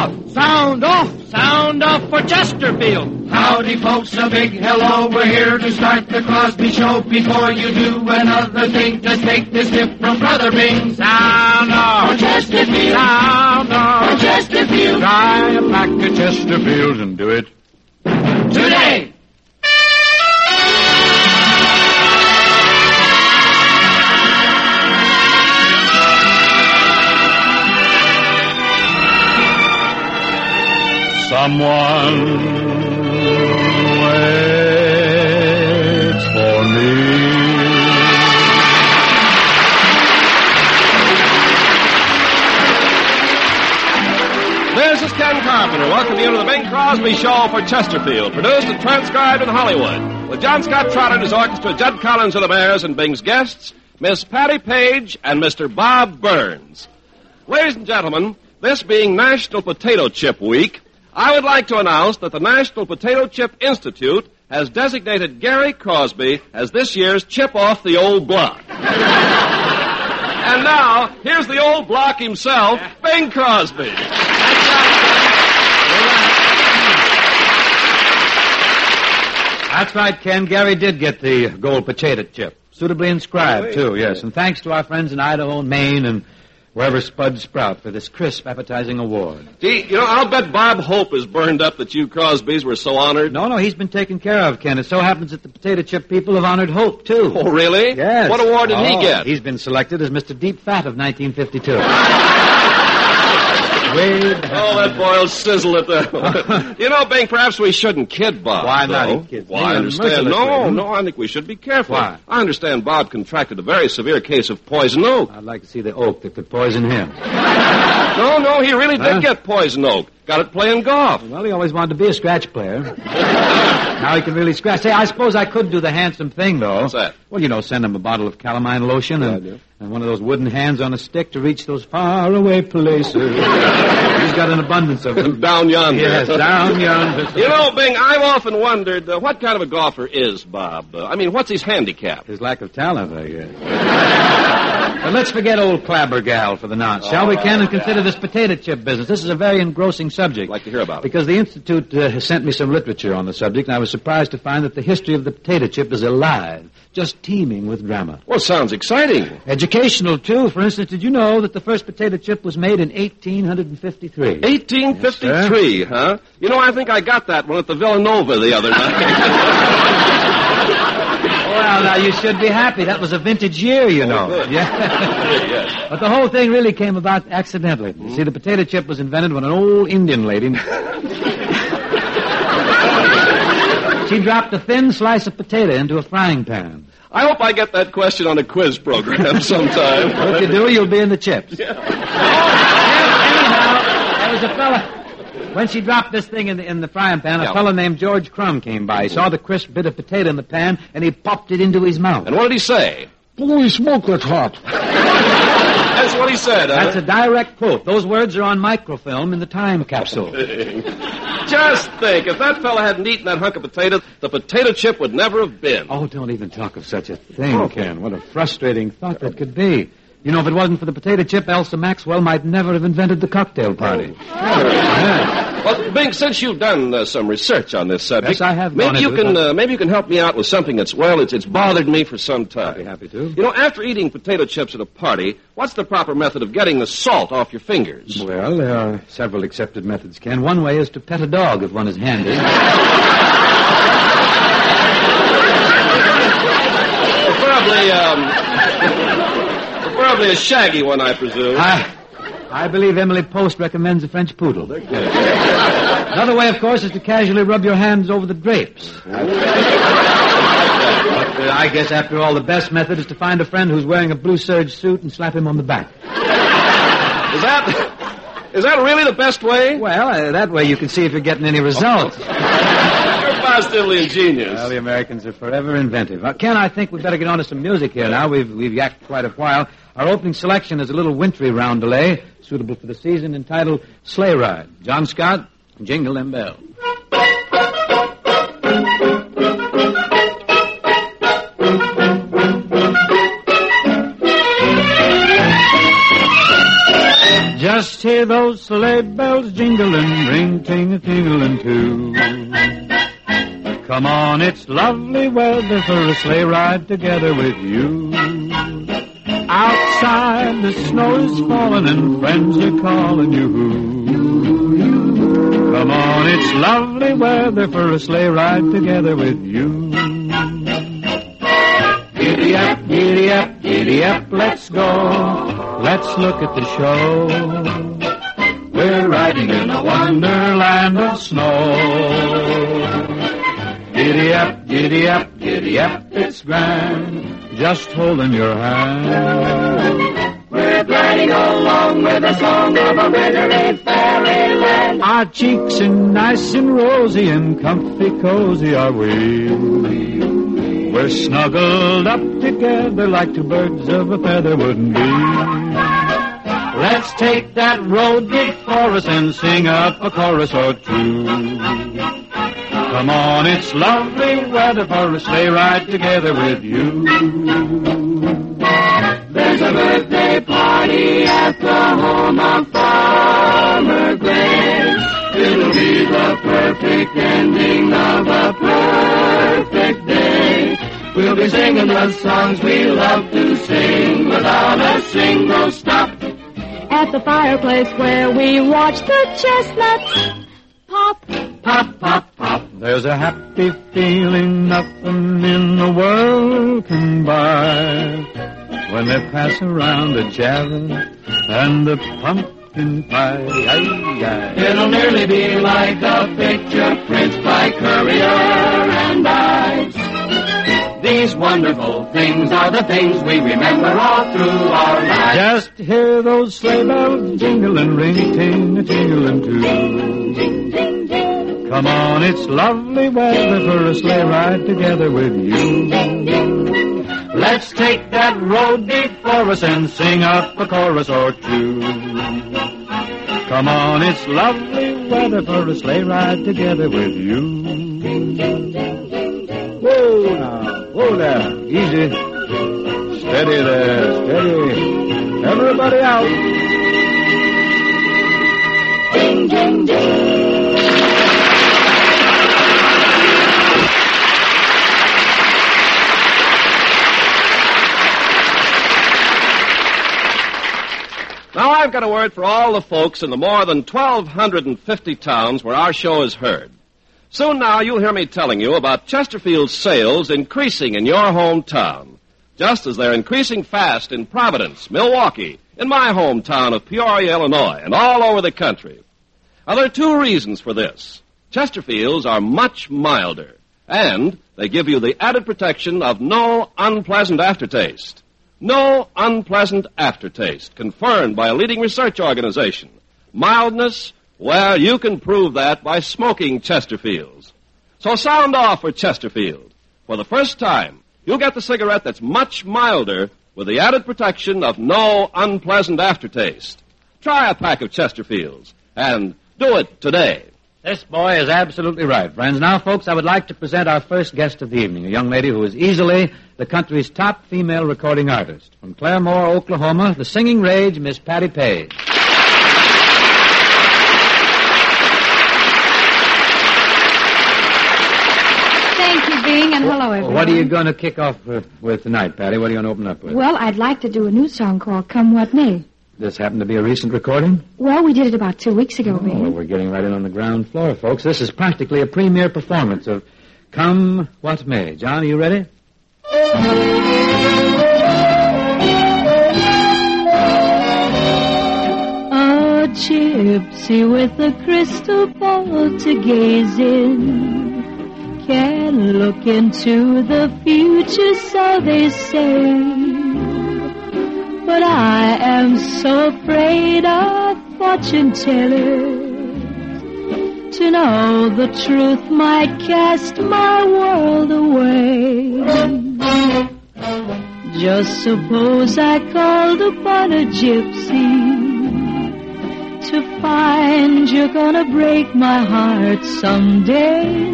off! Sound off! Sound off for Chesterfield! Howdy, folks, a big hello. We're here to start the Crosby Show. Before you do another thing, just take this tip from Brother Bing. Sound off! For Chesterfield! Sound off! For Chesterfield! Try a pack of Chesterfields and do it Today! Someone waits for me. This is Ken Carpenter. Welcome you to the Bing Crosby Show for Chesterfield, produced and transcribed in Hollywood. With John Scott Trotter and his orchestra, Judd Collins of the Bears, and Bing's guests, Miss Patty Page and Mr. Bob Burns. Ladies and gentlemen, this being National Potato Chip Week, I would like to announce that the National Potato Chip Institute has designated Gary Crosby as this year's Chip Off the Old Block. And now, here's the old block himself, Bing Crosby. That's right, Ken. Gary did get the gold potato chip. Suitably inscribed, too, yes. And thanks to our friends in Idaho and Maine and wherever spuds sprout for this crisp, appetizing award. Gee, I'll bet Bob Hope is burned up that you Crosbys were so honored. No, he's been taken care of, Ken. It so happens that the potato chip people have honored Hope, too. Oh, really? Yes. What award did he get? He's been selected as Mr. Deep Fat of 1952. That boiled sizzle at the... Bing, perhaps we shouldn't kid Bob. Why not? Though. He kids Well, I me understand. mercilessly. No, I think we should be careful. Why? I understand Bob contracted a very severe case of poison oak. I'd like to see the oak that could poison him. No, he really did get poison oak. Got it playing golf. Well, he always wanted to be a scratch player. Now he can really scratch. Say, I suppose I could do the handsome thing, though. What's that? Well, send him a bottle of calamine lotion and one of those wooden hands on a stick to reach those faraway places. He's got an abundance of them. Down yonder. Yes, down yonder. Bing, I've often wondered what kind of a golfer is Bob? What's his handicap? His lack of talent, I guess. But let's forget old Clabbergal for the nonce, shall we, Ken, and consider this potato chip business. This is a very engrossing subject. I'd like to hear about it. Because the Institute has sent me some literature on the subject, and I was surprised to find that the history of the potato chip is alive, just teeming with drama. Well, sounds exciting. Educational, too. For instance, did you know that the first potato chip was made in 1853? 1853, Yes, huh? I think I got that one at the Villanova the other night. Well, now, you should be happy. That was a vintage year, Good. Yeah. But the whole thing really came about accidentally. Mm-hmm. You see, the potato chip was invented when an old Indian lady... She dropped a thin slice of potato into a frying pan. I hope I get that question on a quiz program sometime. If you do, you'll be in the chips. Yeah. Anyhow, there was a fella... When she dropped this thing in the frying pan, a fellow named George Crumb came by. He saw the crisp bit of potato in the pan, and he popped it into his mouth. And what did he say? Holy smoke, that's hot. That's what he said, huh? That's a direct quote. Those words are on microfilm in the time capsule. Just think, if that fella hadn't eaten that hunk of potato, the potato chip would never have been. Oh, don't even talk of such a thing, Ken. What a frustrating thought that could be. If it wasn't for the potato chip, Elsa Maxwell might never have invented the cocktail party. Well, Bing, since you've done some research on this subject, Yes, I have maybe you gone into can maybe you can help me out with something that's it's bothered me for some time. I'd be happy to. After eating potato chips at a party, what's the proper method of getting the salt off your fingers? Well, there are several accepted methods, Ken. One way is to pet a dog if one is handy. Preferably a shaggy one, I presume. I believe Emily Post recommends a French poodle. Another way, of course, is to casually rub your hands over the drapes. But I guess, after all, the best method is to find a friend who's wearing a blue serge suit and slap him on the back. Is that really the best way? Well, that way you can see if you're getting any results. You're positively ingenious. Well, the Americans are forever inventive. Ken, I think we'd better get on to some music here now. We've yacked quite a while. Our opening selection is a little wintry roundelay, suitable for the season, entitled Sleigh Ride. John Scott, Jingle Them Bells. Just hear those sleigh bells jingling, ring, ting-a-tingling too. Come on, it's lovely weather for a sleigh ride together with you. Outside the snow is falling and friends are calling you. Come on, it's lovely weather for a sleigh ride together with you. Giddy up, giddy up, giddy up, let's go. Let's look at the show. We're riding in a wonderland of snow. Giddy up, giddy up, giddy up, it's grand. Just holding your hand. We're gliding along with a song of a wintry fairyland. Our cheeks are nice and rosy and comfy cozy are we. We're snuggled up together like two birds of a feather wouldn't be. Let's take that road before us and sing up a chorus or two. Come on, it's lovely weather for a sleigh ride together with you. There's a birthday party at the home of Farmer Gray. It'll be the perfect ending of a perfect day. We'll be singing the songs we love to sing without a single stop. At the fireplace where we watch the chestnuts pop. Pop, pop, pop. There's a happy feeling nothing in the world can buy when they pass around the javin and the pumpkin pie. Aye, aye. It'll nearly be like a picture print by Currier and Ives. These wonderful things are the things we remember all through our lives. Just hear those sleigh bells jingling, ring, ting-a-tingling too. Come on, it's lovely weather for a sleigh ride together with you. Let's take that road before us and sing up a chorus or two. Come on, it's lovely weather for a sleigh ride together with you. Whoa now, whoa there, easy. Steady there, steady. Everybody out. Ding, ding, ding. Now, I've got a word for all the folks in the more than 1,250 towns where our show is heard. Soon now, you'll hear me telling you about Chesterfield's sales increasing in your hometown, just as they're increasing fast in Providence, Milwaukee, in my hometown of Peoria, Illinois, and all over the country. Now, there are two reasons for this. Chesterfields are much milder, and they give you the added protection of no unpleasant aftertaste. No unpleasant aftertaste, confirmed by a leading research organization. Mildness, well, you can prove that by smoking Chesterfields. So sound off for Chesterfield. For the first time, you'll get the cigarette that's much milder with the added protection of no unpleasant aftertaste. Try a pack of Chesterfields, and do it today. This boy is absolutely right, friends. Now, folks, I would like to present our first guest of the evening, a young lady who is easily the country's top female recording artist. From Claremore, Oklahoma, the singing rage, Miss Patti Page. Thank you, Bing, and hello, everyone. What are you going to kick off with tonight, Patti? What are you going to open up with? Well, I'd like to do a new song called Come What May. This happened to be a recent recording? Well, we did it about 2 weeks ago, Bing. Well, we're getting right in on the ground floor, folks. This is practically a premiere performance of Come What May. John, are you ready? A gypsy with a crystal ball to gaze in can look into the future, so they say. But I am so afraid of fortune tellers. To know the truth might cast my world away. Just suppose I called upon a gypsy to find you're gonna break my heart someday.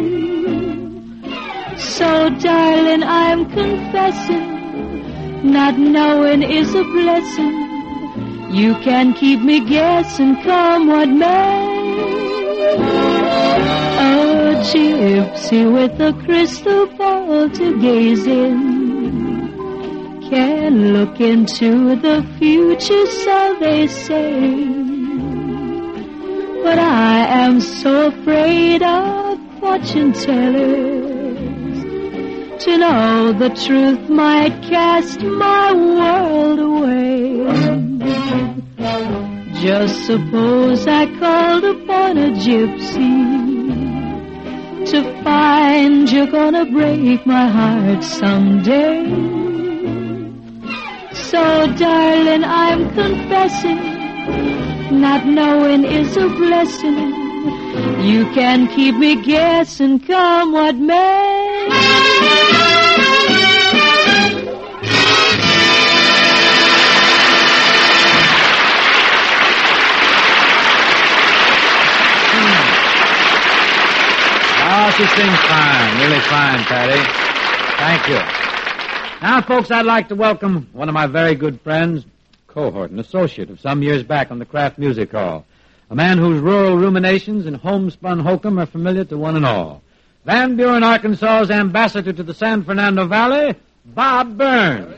So, darling, I'm confessing, not knowing is a blessing. You can keep me guessing, come what may. A gypsy with a crystal ball to gaze in can look into the future, so they say. But I am so afraid of fortune tellers to know the truth might cast my world away. Just suppose I called upon a gypsy to find you're gonna break my heart someday. So, darling, I'm confessing, not knowing is a blessing. You can keep me guessing, come what may. Oh, she sings fine, really fine, Patty. Thank you. Now, folks, I'd like to welcome one of my very good friends, cohort and associate of some years back on the Kraft Music Hall. A man whose rural ruminations and homespun hokum are familiar to one and all. Van Buren, Arkansas's ambassador to the San Fernando Valley, Bob Burns.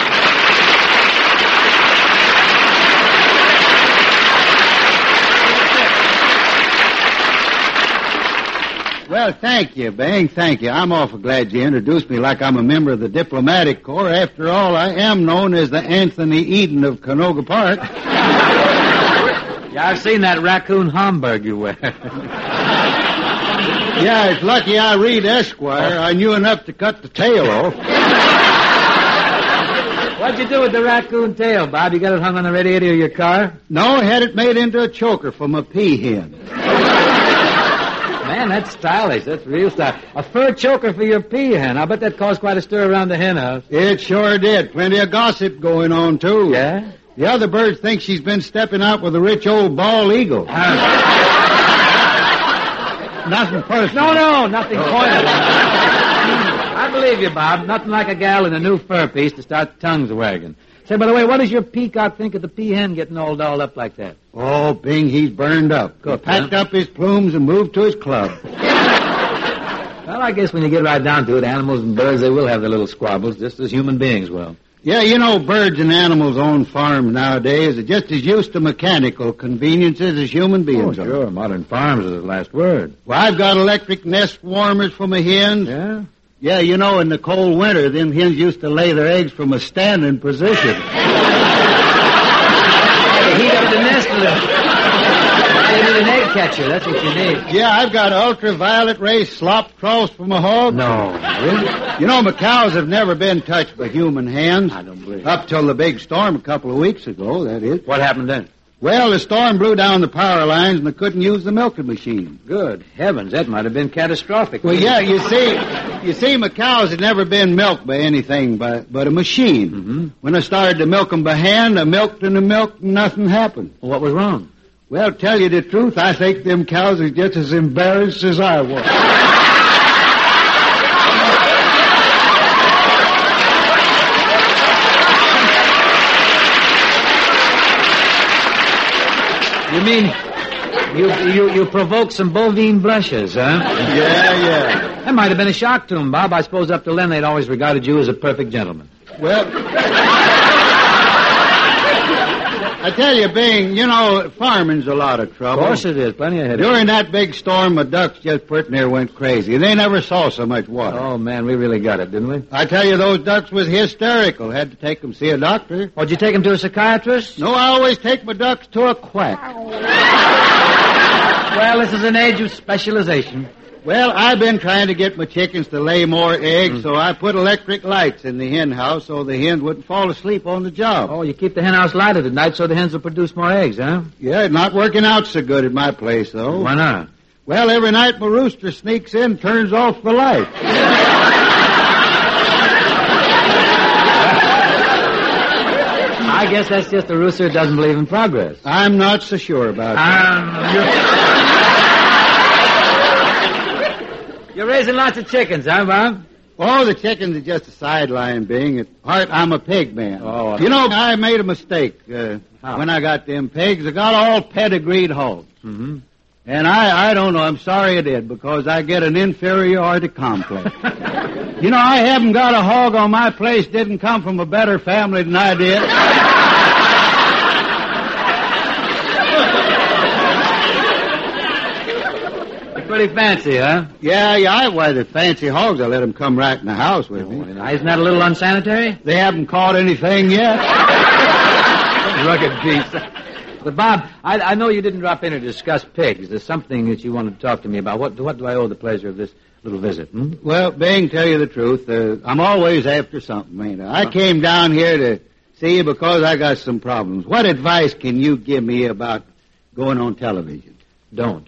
Well, thank you, Bing. Thank you. I'm awful glad you introduced me like I'm a member of the diplomatic corps. After all, I am known as the Anthony Eden of Canoga Park. Yeah, I've seen that raccoon Homburg you wear. Yeah, it's lucky I read Esquire. I knew enough to cut the tail off. What'd you do with the raccoon tail, Bob? You got it hung on the radiator of your car? No, I had it made into a choker from a peahen. Man, that's stylish. That's real style. A fur choker for your peahen. I bet that caused quite a stir around the hen house. It sure did. Plenty of gossip going on, too. Yeah? The other birds think she's been stepping out with a rich old bald eagle. Nothing personal. No, nothing pointed. I believe you, Bob. Nothing like a gal in a new fur piece to start the tongues wagging. Say, by the way, what does your peacock think of the peahen getting all dolled up like that? Oh, Bing, he's burned up. Good, packed up his plumes and moved to his club. Well, I guess when you get right down to it, animals and birds, they will have their little squabbles, just as human beings will. Yeah, you know, birds and animals on farms nowadays are just as used to mechanical conveniences as human beings are. Sure. Modern farms are the last word. Well, I've got electric nest warmers for my hens. Yeah? Yeah, you know, in the cold winter, them hens used to lay their eggs from a standing position. Heat up the nest a little. You need an egg catcher. That's what you need. Yeah, I've got ultraviolet ray slop troughs for my hogs. No. Really? You know, my cows have never been touched by human hands. I don't believe it. Up till the big storm a couple of weeks ago, that is. What happened then? Well, the storm blew down the power lines and they couldn't use the milking machine. Good heavens, that might have been catastrophic. Well, yeah, you see, my cows had never been milked by anything but a machine. Mm-hmm. When I started to milk them by hand, I milked and nothing happened. Well, what was wrong? Well, tell you the truth, I think them cows are just as embarrassed as I was. You mean you provoked some bovine blushes, huh? Yeah. That might have been a shock to them, Bob. I suppose up till then they'd always regarded you as a perfect gentleman. Well, I tell you, Bing, you know, farming's a lot of trouble. Of course it is. Plenty of headaches. During that big storm, my ducks just pretty near went crazy. They never saw so much water. Oh, man, we really got it, didn't we? I tell you, those ducks was hysterical. Had to take them see a doctor. Oh, did you take him to a psychiatrist? No, I always take my ducks to a quack. Well, this is an age of specialization. Well, I've been trying to get my chickens to lay more eggs, so I put electric lights in the hen house so the hens wouldn't fall asleep on the job. Oh, you keep the hen house lighted at night so the hens will produce more eggs, huh? Yeah, it's not working out so good at my place, though. Why not? Well, every night my rooster sneaks in and turns off the light. I guess that's just the rooster who doesn't believe in progress. I'm not so sure about that. You're raising lots of chickens, huh, Bob? Oh, the chickens are just a sideline, Bing. At heart, I'm a pig man. Oh, You know, I made a mistake when I got them pigs. I got all pedigreed hogs. Mm-hmm. And I don't know. I'm sorry I did, because I get an inferiority complex. You know, I haven't got a hog on my place didn't come from a better family than I did. Pretty fancy, huh? Yeah. Why, the fancy hogs, I let them come right in the house with me. Isn't that a little unsanitary? They haven't caught anything yet. Rugged beast. But, Bob, I know you didn't drop in to discuss pigs. There's something that you wanted to talk to me about. What do I owe the pleasure of this little visit? Well, Bing, tell you the truth, I'm always after something, ain't I? I came down here to see you because I got some problems. What advice can you give me about going on television? Don't.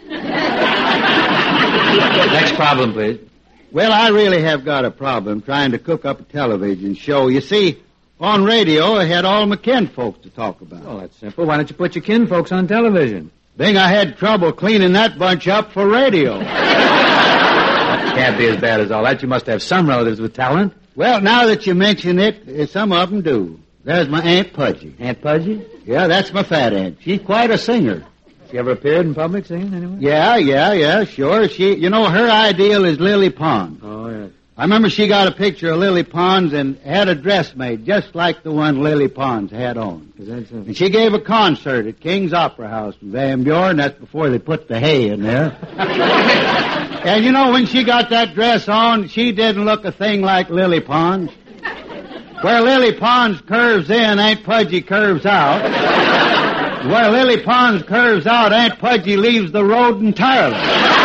Next problem, please. Well, I really have got a problem trying to cook up a television show. You see, on radio, I had all my kinfolks to talk about. Oh, that's simple. Why don't you put your kinfolks on television? Bing, I had trouble cleaning that bunch up for radio. Can't be as bad as all that. You must have some relatives with talent. Well, now that you mention it, some of them do. There's my Aunt Pudgy. Aunt Pudgy? Yeah, that's my fat aunt. She's quite a singer. She ever appeared in public singing anyway? Yeah, sure. Her ideal is Lily Pons. Oh, yeah. I remember she got a picture of Lily Pons and had a dress made just like the one Lily Pons had on. And she gave a concert at King's Opera House in Van Buren. That's before they put the hay in there. And when she got that dress on, she didn't look a thing like Lily Pons. Where Lily Pons curves in, Aunt Pudgy curves out. Where Lily Pons curves out, Aunt Pudgy leaves the road entirely.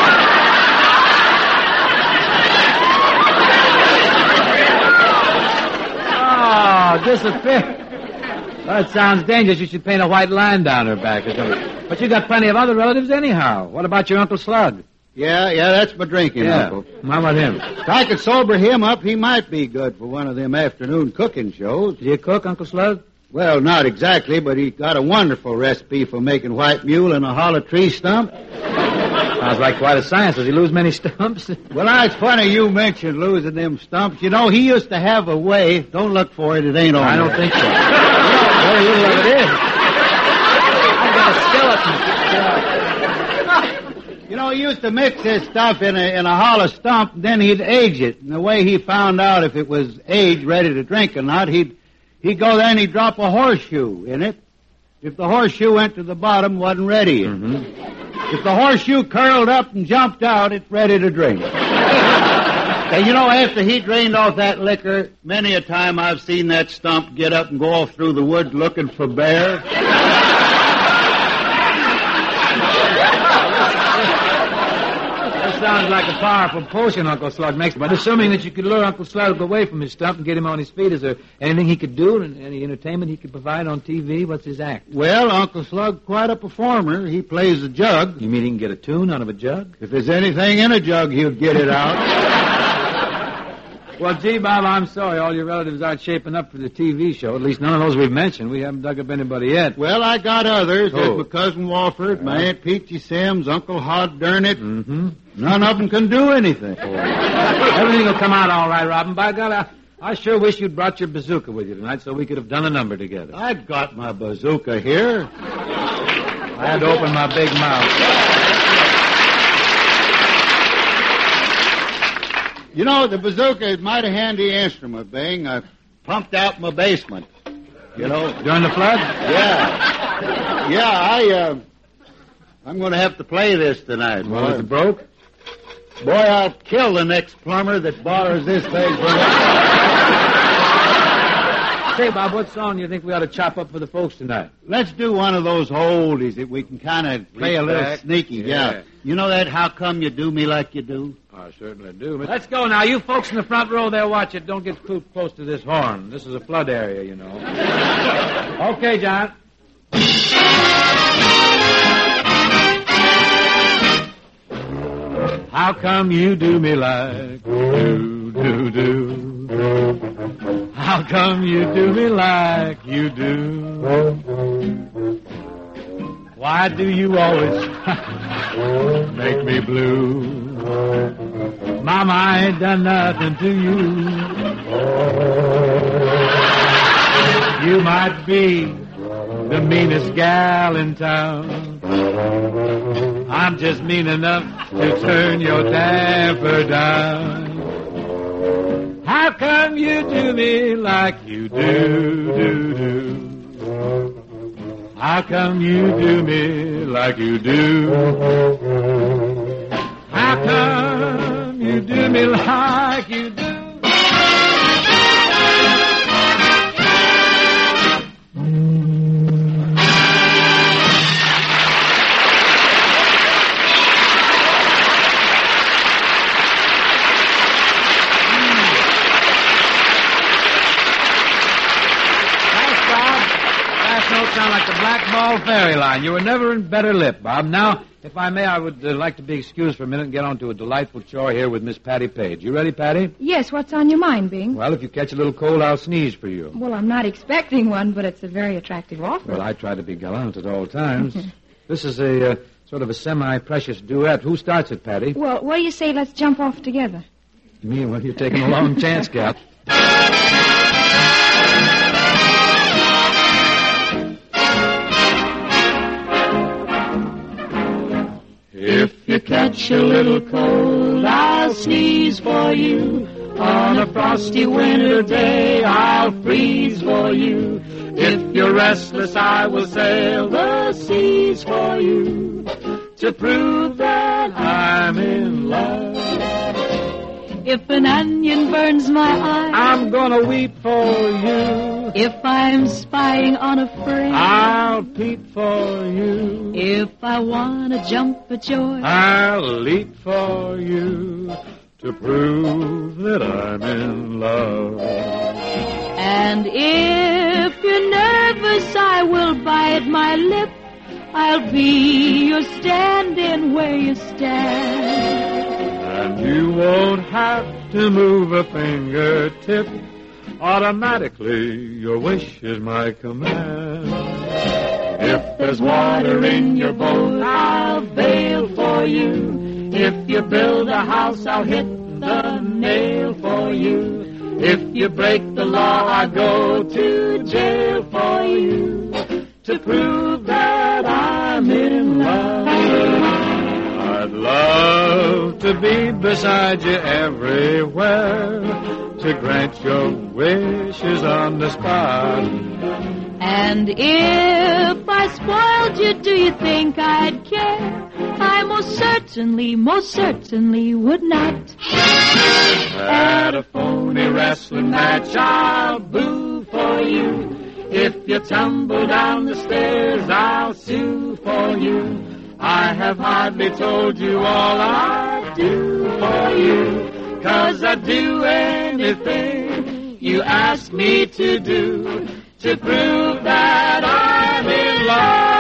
Oh, disappear. That sounds dangerous. You should paint a white line down her back or something. But you got plenty of other relatives anyhow. What about your Uncle Slug? Yeah, that's my drinking uncle. How about him? If I could sober him up, he might be good for one of them afternoon cooking shows. Do you cook, Uncle Slug? Well, not exactly, but he got a wonderful recipe for making white mule in a hollow tree stump. Sounds like quite a science. Does he lose many stumps? Well, it's funny you mentioned losing them stumps. He used to have a way. Don't look for it. It ain't on I there. don't think so. Very little of it is. I've got a skeleton. He used to mix this stuff in a hollow stump, and then he'd age it. And the way he found out if it was aged, ready to drink or not, he'd go there and he'd drop a horseshoe in it. If the horseshoe went to the bottom, wasn't ready yet. Mm-hmm. If the horseshoe curled up and jumped out, it's ready to drink. And after he drained off that liquor, many a time I've seen that stump get up and go off through the woods looking for bear. Sounds like a powerful potion Uncle Slug makes. But assuming that you could lure Uncle Slug away from his stump and get him on his feet, is there anything he could do, any entertainment he could provide on TV? What's his act? Well, Uncle Slug, quite a performer. He plays the jug. You mean he can get a tune out of a jug? If there's anything in a jug, he'll get it out. Well, gee, Bob, I'm sorry. All your relatives aren't shaping up for the TV show. At least none of those we've mentioned. We haven't dug up anybody yet. Well, I got others. Oh. There's my cousin Walford, my Aunt Peachy Sims, Uncle Hod Durnit. Mm-hmm. None of them can do anything. Everything will come out all right, Robin. By God, I sure wish you'd brought your bazooka with you tonight so we could have done a number together. I've got my bazooka here. I had to open my big mouth. The bazooka is a mighty handy instrument, Bing. I pumped out my basement. During the flood? Yeah, I'm going to have to play this tonight. Well, is it broke? Boy, I'll kill the next plumber that borrows this thing from me. Say, Bob, what song do you think we ought to chop up for the folks tonight? Let's do one of those oldies that we can kind of play a little back. sneaky. Yeah. You know that How Come You Do Me Like You Do? I certainly do. But let's go now. You folks in the front row there, watch it. Don't get too close to this horn. This is a flood area, Okay, John. How come you do me like do? How come you do me like you do? Why do you always make me blue? Mama, I ain't done nothing to you. You might be the meanest gal in town. I'm just mean enough to turn your damper down. How come you do me like you do? How come you do me like you do? How come you do me like you do? Sound like the Black Ball Fairy Line. You were never in better lip, Bob. Now, if I may, I would like to be excused for a minute and get on to a delightful chore here with Miss Patty Page. You ready, Patty? Yes, what's on your mind, Bing? Well, if you catch a little cold, I'll sneeze for you. Well, I'm not expecting one, but it's a very attractive offer. Well, I try to be gallant at all times. This is a sort of a semi-precious duet. Who starts it, Patty? Well, what do you say let's jump off together? Me? Well, you're taking a long chance, Gal. If you catch a little cold, I'll sneeze for you. On a frosty winter day, I'll freeze for you. If you're restless, I will sail the seas for you to prove that I'm in love. If an onion burns my eye, I'm gonna weep for you. if I'm spying on a friend, I'll peep for you. if I want to jump at your I'll leap for you to prove that I'm in love. And if you're nervous, I will bite my lip. I'll be your stand-in where you stand. And you won't have to move a fingertip. Automatically, your wish is my command. If there's water in your boat, I'll bail for you. If you build a house, I'll hit the nail for you. If you break the law, I'll go to jail for you to prove that I'm in love. I'd love to be beside you everywhere, to grant your wishes on the spot. And if I spoiled you, do you think I'd care? I most certainly would not. At a phony wrestling match, I'll boo for you. If you tumble down the stairs, I'll sue for you. I have hardly told you all I do for you, 'cause I'd do anything you ask me to do to prove that I'm in love.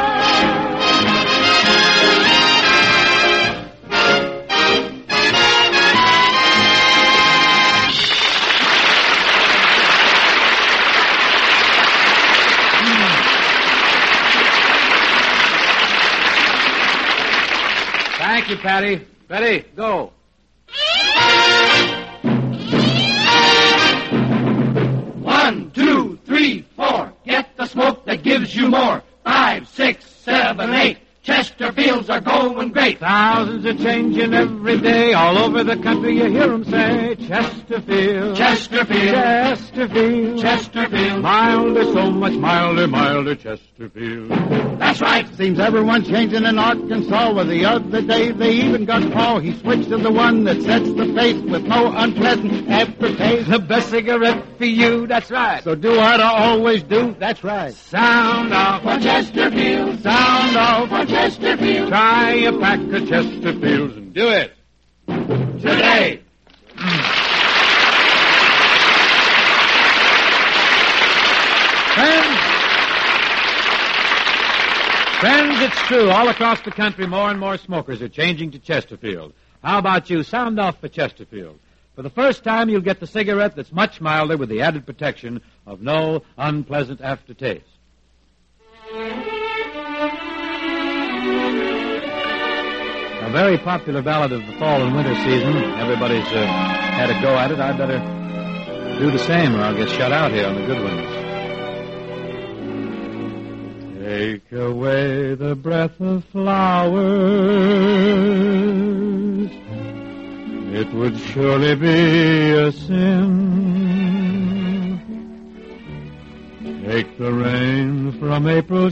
Thank you, Patty. Ready, go. 1, 2, 3, 4. Get the smoke that gives you more. 5, 6, 7, 8. Chesterfields are going great. Thousands are changing every day. All over the country you hear them say, Chesterfield. Chesterfield. Chesterfield. Chesterfield. Milder, so much milder, Chesterfield. That's right. Seems everyone's changing in Arkansas. Well, the other day they even got Paul. He switched to the one that sets the pace with no unpleasant aftertaste. The best cigarette for you, that's right. So do what I always do. That's right. Sound off For Chesterfield. Sound off For Chesterfield. Try a pack of Chesterfields and do it Today. Friends, it's true. All across the country, more and more smokers are changing to Chesterfield. How about you? Sound off for Chesterfield. For the first time, you'll get the cigarette that's much milder with the added protection of no unpleasant aftertaste. A very popular ballad of the fall and winter season. Everybody's had a go at it. I'd better do the same or I'll get shut out here on the good ones. Take away the breath of flowers. It would surely be a sin. Take the rain from April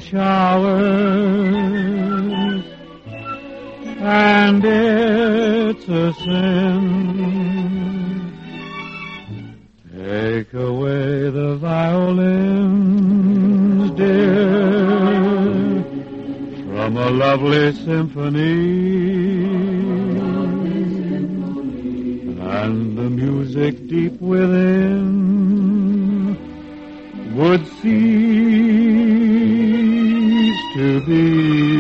showers, and it's a sin. Take away the violins, dear, from a lovely symphony, and the music deep within would cease to be.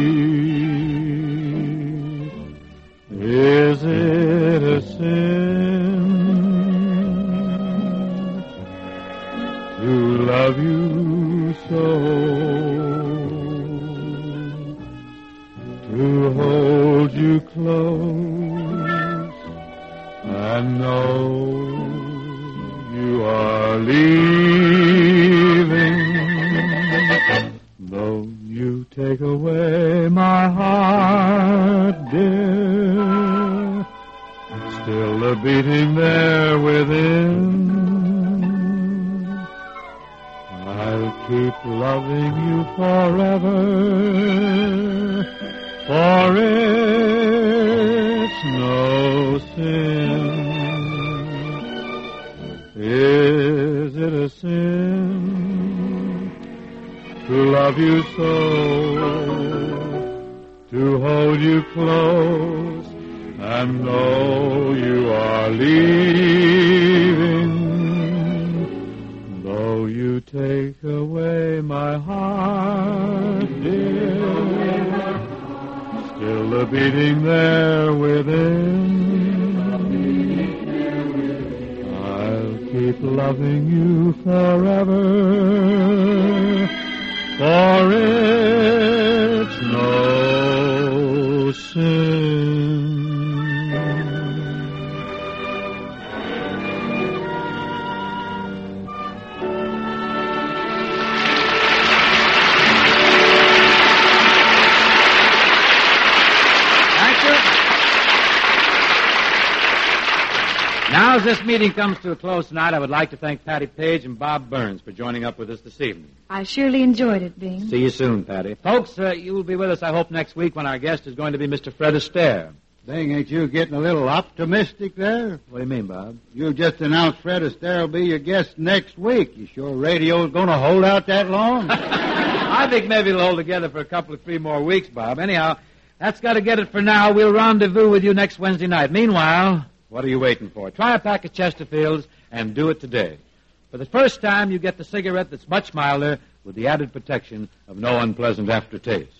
Is it a sin to love you so, to hold you close and know you are leaving? Though you take away my heart, dear, still the beating there within. I'll keep loving you forever, for it's no sin. Is it a sin to love you so, to hold you close and know you are leaving? Though you take away my heart, dear, still the beating there within. Keep loving you forever, for it's no sin. Now, as this meeting comes to a close tonight, I would like to thank Patty Page and Bob Burns for joining up with us this evening. I surely enjoyed it, Bing. See you soon, Patty. Folks, you will be with us, I hope, next week when our guest is going to be Mr. Fred Astaire. Bing, ain't you getting a little optimistic there? What do you mean, Bob? You just announced Fred Astaire will be your guest next week. You sure radio's going to hold out that long? I think maybe it'll hold together for a couple of 3 more weeks, Bob. Anyhow, that's got to get it for now. We'll rendezvous with you next Wednesday night. Meanwhile, what are you waiting for? Try a pack of Chesterfields and do it today. For the first time, you get the cigarette that's much milder with the added protection of no unpleasant aftertaste.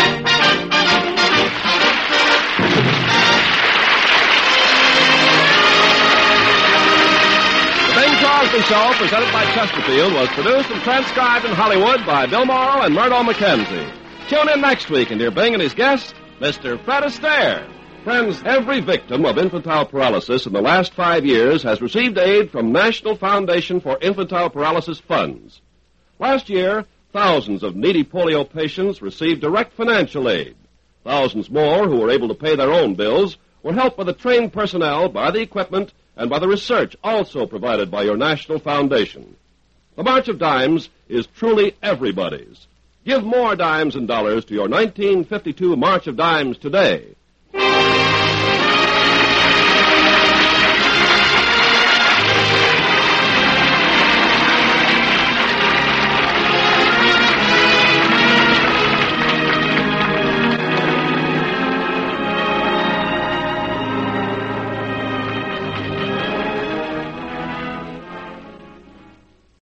The Bing Crosby Show, presented by Chesterfield, was produced and transcribed in Hollywood by Bill Morrow and Murdo McKenzie. Tune in next week and hear Bing and his guest, Mr. Fred Astaire. Friends, every victim of infantile paralysis in the last 5 years has received aid from National Foundation for Infantile Paralysis funds. Last year, thousands of needy polio patients received direct financial aid. Thousands more who were able to pay their own bills were helped by the trained personnel, by the equipment, and by the research also provided by your National Foundation. The March of Dimes is truly everybody's. Give more dimes and dollars to your 1952 March of Dimes today.